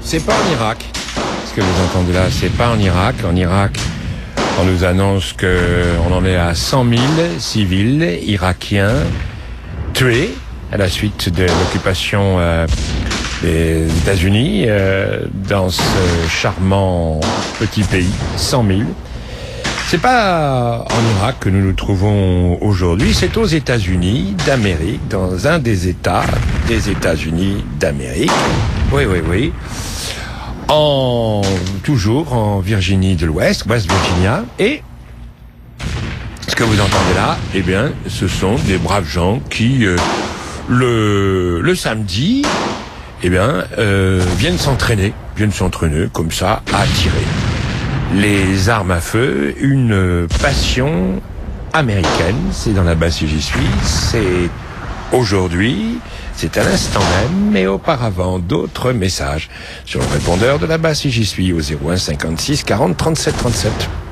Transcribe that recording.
c'est pas en Irak. Ce que vous entendez là, c'est pas en Irak. En Irak, on nous annonce qu'on en est à 100 000 civils irakiens tués à la suite de l'occupation des États-Unis dans ce charmant petit pays. 100 000. C'est pas en Irak que nous nous trouvons aujourd'hui, c'est aux États-Unis d'Amérique, dans un des États des États-Unis d'Amérique. Oui. Toujours en Virginie de l'Ouest, West Virginia. Et ce que vous entendez là, eh bien, ce sont des braves gens qui, le samedi, eh bien, viennent s'entraîner comme ça à tirer. Les armes à feu, une passion américaine, c'est dans la base j'y suis, c'est aujourd'hui, c'est à l'instant même, mais auparavant d'autres messages sur le répondeur de la base j'y suis au 01 56 40 37 37.